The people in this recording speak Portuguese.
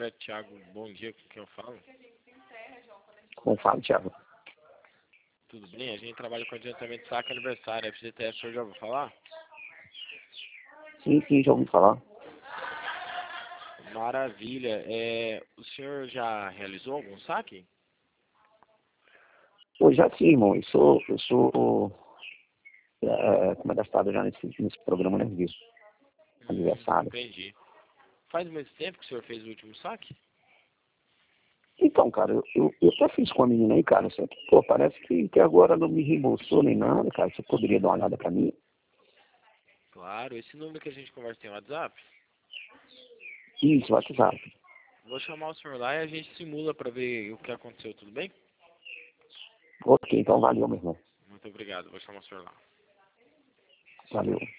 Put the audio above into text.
Alberto Thiago, bom dia, com quem eu falo? Como fala, Thiago? Tudo bem? A gente trabalha com adiantamento de saque aniversário, FGTS, o senhor já ouviu falar? Sim, já ouvi falar. Maravilha. O senhor já realizou algum saque? Pô, já sim, irmão. Eu sou cadastrado já nesse programa nervoso. Aniversário. Entendi. Faz muito tempo que o senhor fez o último saque? Então, cara, eu até fiz com a menina aí, cara. Só que, pô, parece que agora não me reembolsou nem nada, cara. Você poderia dar uma olhada pra mim? Claro, esse número que a gente conversa tem WhatsApp? Isso, WhatsApp. Vou chamar o senhor lá e a gente simula para ver o que aconteceu, tudo bem? Ok, então valeu, meu irmão. Muito obrigado, vou chamar o senhor lá. Valeu.